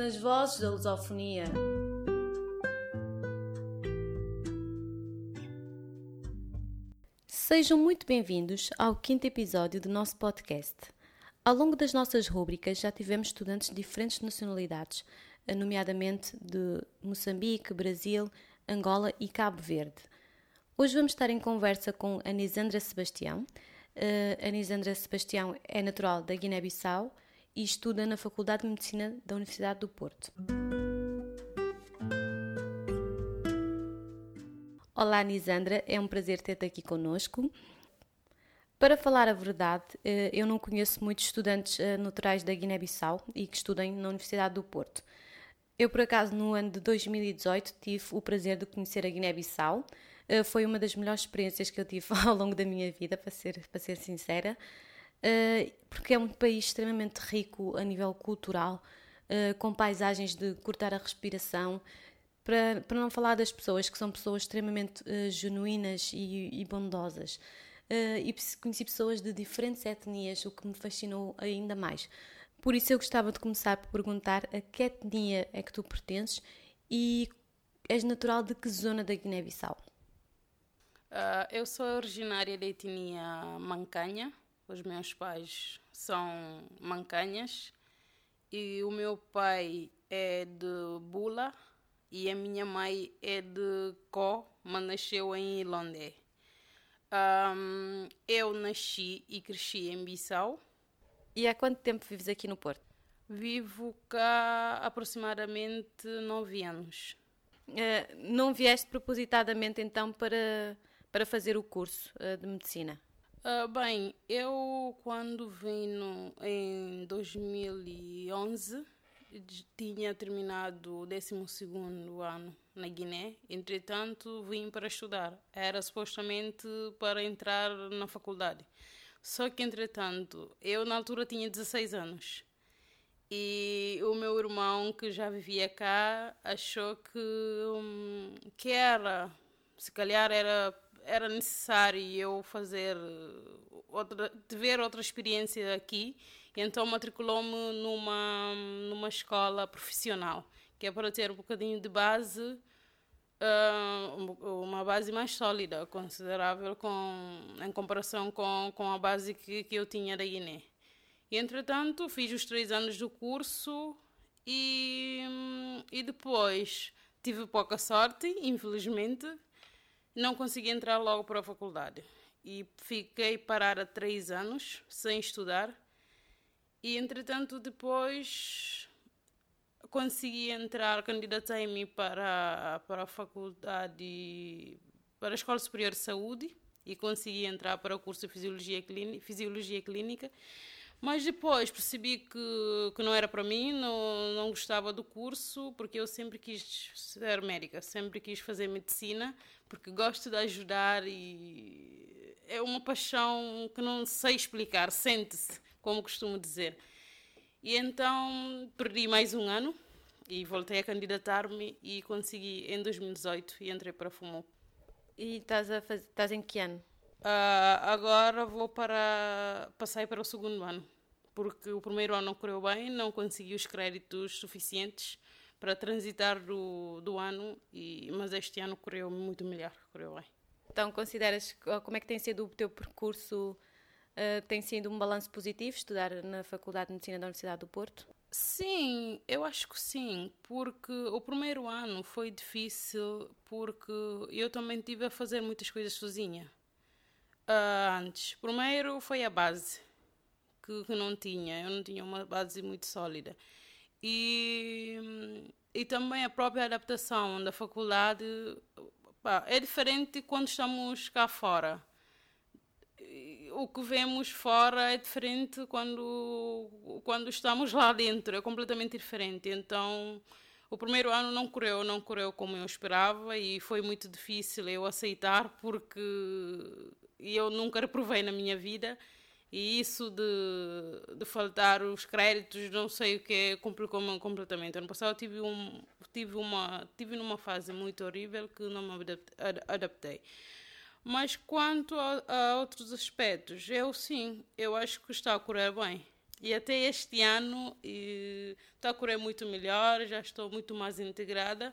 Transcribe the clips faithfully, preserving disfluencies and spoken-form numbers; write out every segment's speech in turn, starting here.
As vozes da lusofonia. Sejam muito bem-vindos ao quinto episódio do nosso podcast. Ao longo das nossas rúbricas já tivemos estudantes de diferentes nacionalidades, nomeadamente de Moçambique, Brasil, Angola e Cabo Verde. Hoje vamos estar em conversa com Anisandra Sebastião. Uh, Anisandra Sebastião é natural da Guiné-Bissau e estuda na Faculdade de Medicina da Universidade do Porto. Olá Anisandra, é um prazer ter-te aqui connosco. Para falar a verdade, eu não conheço muitos estudantes naturais da Guiné-Bissau e que estudem na Universidade do Porto. Eu, por acaso, no ano de dois mil e dezoito, tive o prazer de conhecer a Guiné-Bissau. Foi uma das melhores experiências que eu tive ao longo da minha vida, para ser, para ser sincera. Uh, porque é um país extremamente rico a nível cultural, uh, com paisagens de cortar a respiração, para, para não falar das pessoas, que são pessoas extremamente uh, genuínas e, e bondosas. Uh, e conheci pessoas de diferentes etnias, o que me fascinou ainda mais. Por isso eu gostava de começar por perguntar a que etnia é que tu pertences e és natural de que zona da Guiné-Bissau? Uh, eu sou originária da etnia Mancanha. Os meus pais são mancanhas e o meu pai é de Bula e a minha mãe é de Có, mas nasceu em Ilondé. Um, eu nasci e cresci em Bissau. E há quanto tempo vives aqui no Porto? Vivo cá há aproximadamente nove anos. Uh, não vieste propositadamente então para, para fazer o curso uh, de medicina? Uh, bem, eu quando vim no, em dois mil e onze tinha terminado o décimo segundo ano na Guiné, entretanto vim para estudar, era supostamente para entrar na faculdade, só que entretanto eu na altura tinha dezesseis anos e o meu irmão que já vivia cá achou que, hum, que era, se calhar era era necessário eu fazer outra, ver outra experiência aqui, e então matriculou-me numa, numa escola profissional, que é para ter um bocadinho de base, uh, uma base mais sólida, considerável com, em comparação com, com a base que, que eu tinha da Guiné. E, entretanto, fiz os três anos do curso e, e depois tive pouca sorte, infelizmente. Não consegui entrar logo para a faculdade e fiquei parada três anos sem estudar e, entretanto, depois consegui entrar, candidatei-me para, para a faculdade, para a Escola Superior de Saúde e consegui entrar para o curso de Fisiologia Clínica, Fisiologia Clínica. Mas depois percebi que, que não era para mim, não, não gostava do curso, porque eu sempre quis ser médica, sempre quis fazer medicina, porque gosto de ajudar e é uma paixão que não sei explicar, sente-se, como costumo dizer. E então perdi mais um ano e voltei a candidatar-me e consegui em dois mil e dezoito e entrei para a FUMOP. E estás, a faz... estás em que ano? Uh, agora vou para passar para o segundo ano, porque o primeiro ano não correu bem, não consegui os créditos suficientes para transitar do, do ano, e, mas este ano correu muito melhor, correu bem. Então consideras, como é que tem sido o teu percurso? Uh, tem sido um balanço positivo estudar na Faculdade de Medicina da Universidade do Porto? Sim, eu acho que sim, porque o primeiro ano foi difícil, porque eu também tive a fazer muitas coisas sozinha. Uh, antes, primeiro foi a base que, que não tinha, eu não tinha uma base muito sólida e, e também a própria adaptação da faculdade, pá, é diferente quando estamos cá fora. O que vemos fora é diferente quando, quando estamos lá dentro, é completamente diferente. Então o primeiro ano não correu, não correu como eu esperava e foi muito difícil eu aceitar, porque eu nunca reprovei na minha vida e isso de, de faltar os créditos, não sei o que, complicou-me completamente. Ano passado tive, um, tive, uma, tive numa fase muito horrível que não me adaptei. Mas quanto a, a outros aspectos, eu sim, eu acho que está a correr bem. E até este ano está a correr muito melhor, já estou muito mais integrada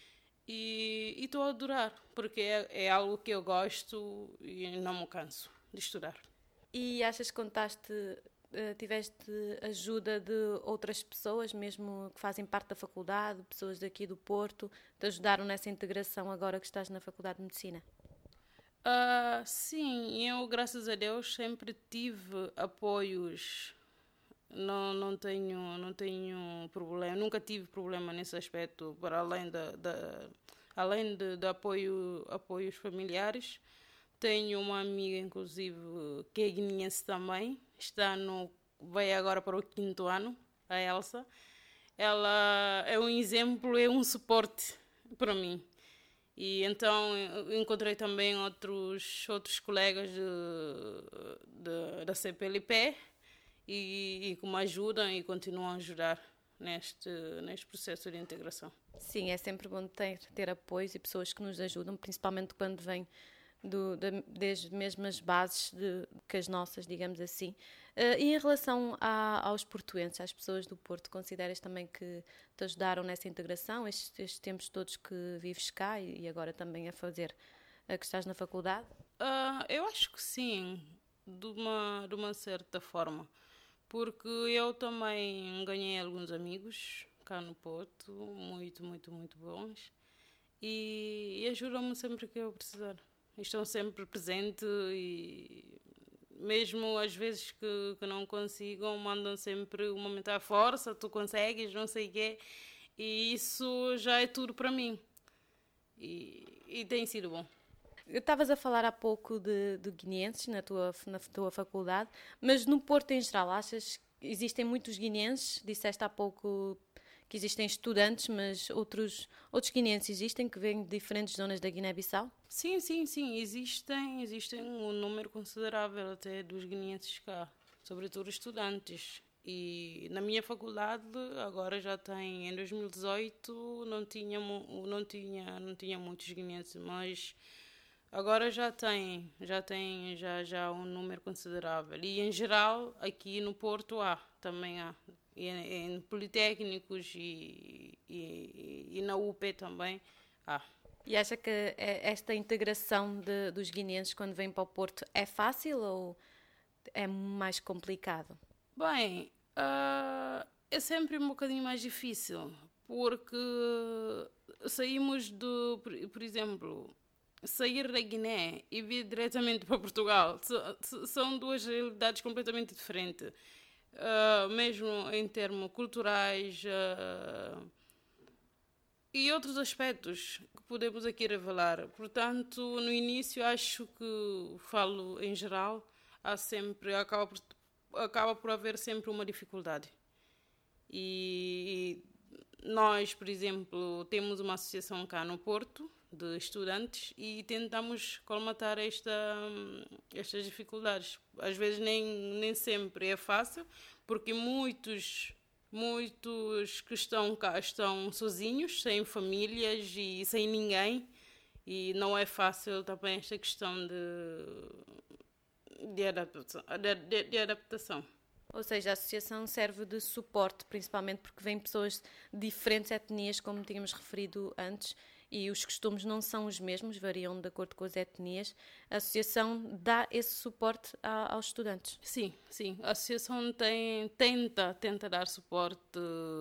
e estou a adorar, porque é, é algo que eu gosto e não me canso de estudar. E achas que contaste, tiveste ajuda de outras pessoas, mesmo que fazem parte da faculdade, pessoas daqui do Porto, te ajudaram nessa integração agora que estás na Faculdade de Medicina? Uh, sim, eu, graças a Deus, sempre tive apoios. Não, não tenho, não tenho problema, nunca tive problema nesse aspecto, para além da, da além de, de apoio, apoios familiares. Tenho uma amiga, inclusive, que é guineense também, está no, vai agora para o quinto ano, a Elsa. Ela é um exemplo, é um suporte para mim. E então encontrei também outros, outros colegas de, de, da C P L P e, e que me ajudam e continuam a ajudar neste, neste processo de integração. Sim, é sempre bom ter, ter apoios e pessoas que nos ajudam, principalmente quando vêm do, da, das mesmas bases de, que as nossas, digamos assim. Uh, e em relação a, aos portuenses, às pessoas do Porto, consideras também que te ajudaram nessa integração, estes, estes tempos todos que vives cá e, e agora também a fazer, a que estás na faculdade? Uh, eu acho que sim, de uma, de uma certa forma, porque eu também ganhei alguns amigos cá no Porto, muito, muito, muito bons, e, e ajudam-me sempre que eu precisar. Estão sempre presentes e mesmo às vezes que, que não consigam, mandam sempre uma mental força, tu consegues, não sei o quê, e isso já é tudo para mim. E, e tem sido bom. Estavas a falar há pouco de, de guineenses na tua, na tua faculdade, mas no Porto em geral, achas que existem muitos guineenses? Disseste há pouco que existem estudantes, mas outros, outros guineenses existem que vêm de diferentes zonas da Guiné-Bissau? Sim, sim, sim, existem, existem um número considerável até dos guineenses cá, sobretudo estudantes. E na minha faculdade agora já tem, em dois mil e dezoito não tinha, não tinha, não tinha muitos guineenses, mas agora já tem, já tem já, já um número considerável. E em geral aqui no Porto há, também há. E em politécnicos e, e, e na U P também há. E acha que esta integração de, dos guineenses quando vêm para o Porto é fácil ou é mais complicado? Bem, uh, é sempre um bocadinho mais difícil, porque saímos do, por, por exemplo, sair da Guiné e vir diretamente para Portugal são duas realidades completamente diferentes. Uh, mesmo em termos culturais uh, e outros aspectos que podemos aqui revelar. Portanto, no início acho que, falo em geral, há sempre, acaba por, acaba por haver sempre uma dificuldade. E, e nós, por exemplo, temos uma associação cá no Porto de estudantes e tentamos colmatar esta, estas dificuldades. Às vezes nem, nem sempre é fácil, porque muitos, muitos que estão cá estão sozinhos, sem famílias e sem ninguém, e não é fácil também esta questão de, de, adaptação, de, de, de adaptação. Ou seja, a associação serve de suporte, principalmente porque vêm pessoas de diferentes etnias, como tínhamos referido antes, e os costumes não são os mesmos, variam de acordo com as etnias. A associação dá esse suporte a, aos estudantes? Sim, sim. A associação tem, tenta, tenta dar suporte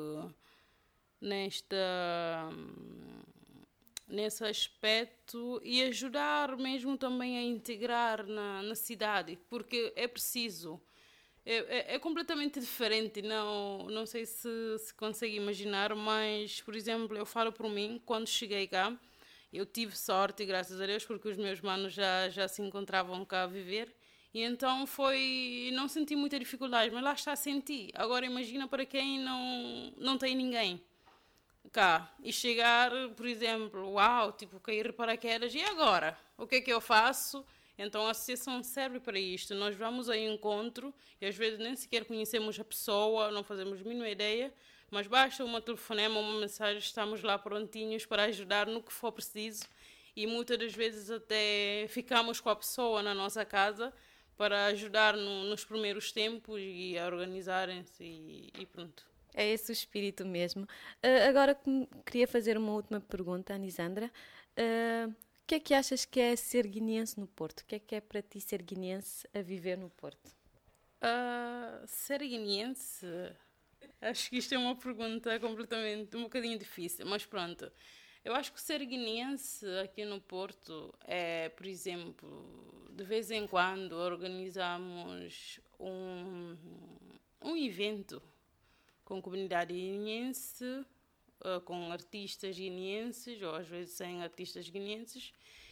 nesta, nesse aspecto e ajudar mesmo também a integrar na, na cidade, porque é preciso. É, é, é completamente diferente, não, não sei se, se consegue imaginar, mas, por exemplo, eu falo por mim, quando cheguei cá, eu tive sorte, graças a Deus, porque os meus manos já, já se encontravam cá a viver, e então foi, não senti muita dificuldade, mas lá está, senti. Agora imagina para quem não, não tem ninguém cá, e chegar, por exemplo, uau, tipo, cair para quedas, e agora? O que é que eu faço? Então a associação serve para isto. Nós vamos ao encontro e às vezes nem sequer conhecemos a pessoa, não fazemos a mínima ideia, mas basta uma telefonema, uma mensagem, estamos lá prontinhos para ajudar no que for preciso e muitas das vezes até ficamos com a pessoa na nossa casa para ajudar no, nos primeiros tempos e a organizarem-se e, e pronto. É esse o espírito mesmo. Uh, agora queria fazer uma última pergunta, Anisandra. Uh, o que é que achas que é ser guineense no Porto? O que é que é para ti ser guineense a viver no Porto? Uh, ser guineense... Acho que isto é uma pergunta completamente, um bocadinho difícil, mas pronto. Eu acho que ser guineense aqui no Porto é, por exemplo, de vez em quando organizamos um, um evento com a comunidade guineense, com artistas guineenses, ou às vezes sem artistas guineenses,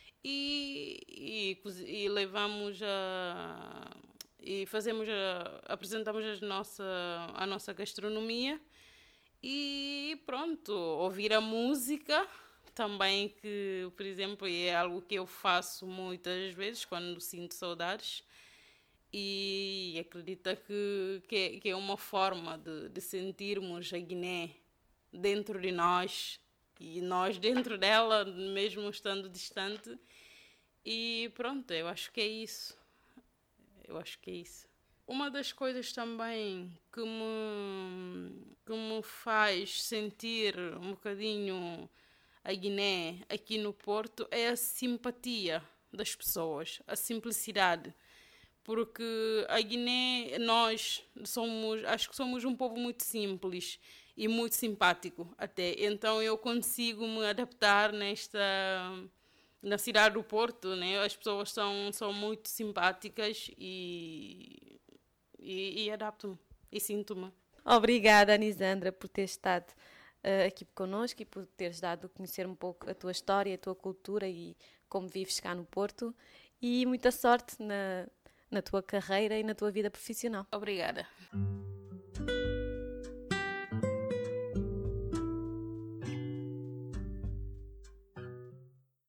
e, e, e levamos a... e fazemos a, apresentamos a nossa, a nossa gastronomia e pronto, ouvir a música também, que, por exemplo, é algo que eu faço muitas vezes quando sinto saudades, e acredito que, que, é, que é uma forma de, de sentirmos a Guiné dentro de nós e nós dentro dela, mesmo estando distante. E pronto, eu acho que é isso. Eu acho que é isso. Uma das coisas também que me, que me faz sentir um bocadinho a Guiné aqui no Porto é a simpatia das pessoas, a simplicidade. Porque a Guiné, nós somos, acho que somos um povo muito simples e muito simpático até. Então eu consigo me adaptar nesta... na cidade do Porto, né? As pessoas são, são muito simpáticas e, e, e adapto-me e sinto-me. Obrigada, Anisandra, por ter estado uh, aqui connosco e por teres dado a conhecer um pouco a tua história, a tua cultura e como vives cá no Porto. E muita sorte na, na tua carreira e na tua vida profissional. Obrigada.